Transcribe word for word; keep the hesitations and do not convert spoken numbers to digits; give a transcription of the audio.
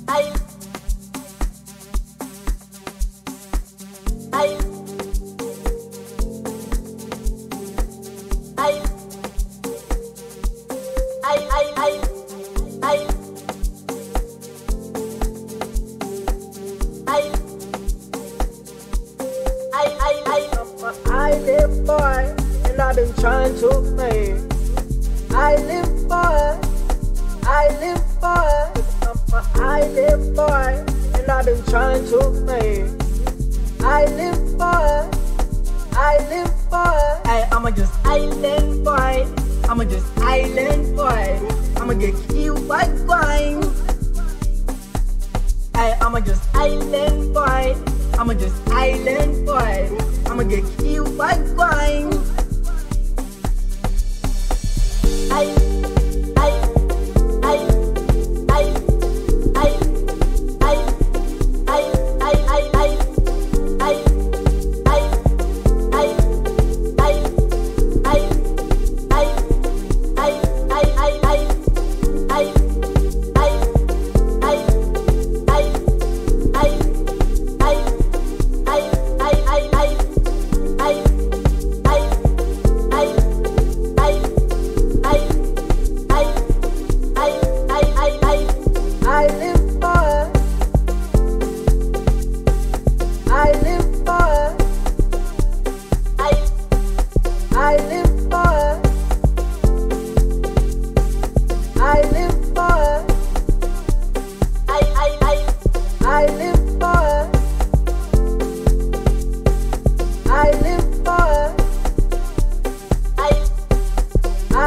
I, I, I, I, I, I, I, I, I, I, I, I'm a island boy, and I've been trying to make island boy, island boy. I'm a island boy, and I've been trying to make island boy, island boy. Hey, I'm a just island boy. I'm a just island boy. I'ma get killed by crime. Hey, I'm a just island boy. I'm a just island boy. I'ma get killed by crime.